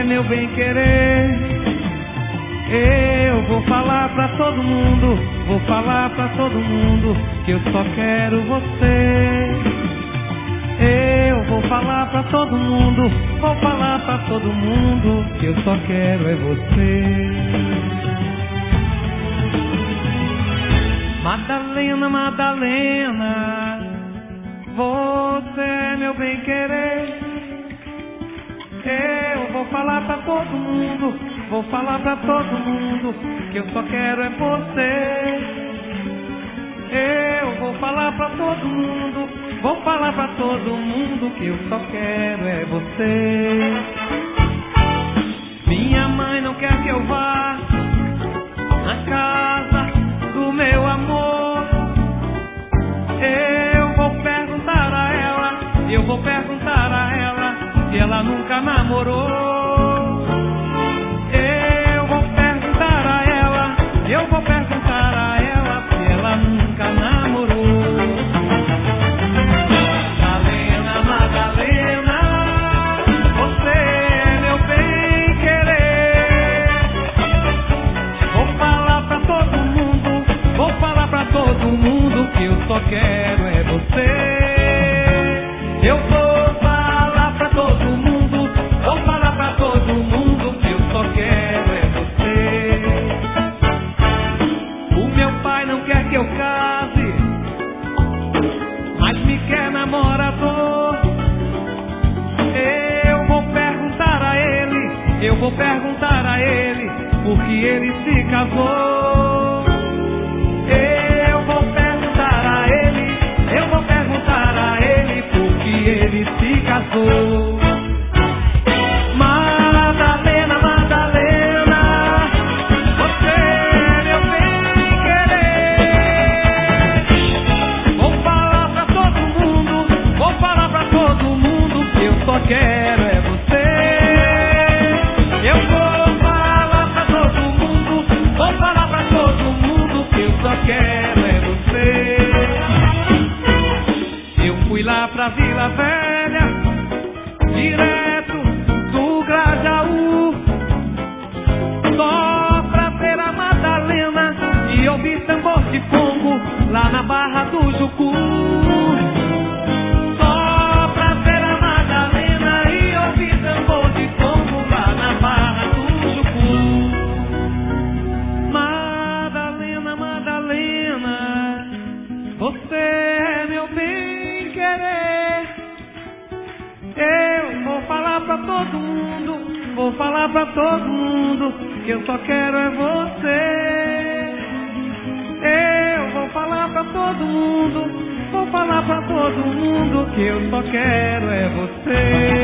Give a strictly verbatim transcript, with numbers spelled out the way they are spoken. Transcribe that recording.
é meu bem-querer. Eu vou falar pra todo mundo, vou falar pra todo mundo que eu só quero você. Eu vou falar pra todo mundo, vou falar pra todo mundo que eu só quero é você. Madalena, Madalena, você é meu bem-querer. Eu vou falar pra todo mundo, vou falar pra todo mundo que eu só quero é você. Eu vou falar pra todo mundo, vou falar pra todo mundo que eu só quero é você. Minha mãe não quer que eu vá na casa do meu amor. Eu vou perguntar a ela, eu vou perguntar a ela se ela nunca namorou. Eu vou perguntar a ela, eu vou perguntar a ela se ela nunca namorou. Madalena, Madalena, você é meu bem-querer. Vou falar pra todo mundo, vou falar pra todo mundo que eu só quero é você. Eu vou falar pra todo mundo, vou falar pra todo mundo que eu só quero é você. O meu pai não quer que eu case, mas me quer namorador. Eu vou perguntar a ele, eu vou perguntar a ele por que ele se casou. Eu vou perguntar a ele, eu vou perguntar a ele por que ele se casou. Madalena, Madalena, você é meu bem-querer. Vou falar pra todo mundo, vou falar pra todo mundo que eu só quero é você. Eu vou falar pra todo mundo, vou falar pra todo mundo que eu só quero é você. Eu fui lá pra Vila Velha, direto do Grajaú, só pra ver a Madalena e ouvir tambor de fogo lá na Barra do Jucu. Só pra ver a Madalena e ouvir tambor de fogo lá na Barra do Jucu. Madalena, Madalena, você é meu bem-querer. Eu vou falar pra todo mundo, vou falar pra todo mundo que eu só quero é você. Eu vou falar pra todo mundo, vou falar pra todo mundo que eu só quero é você.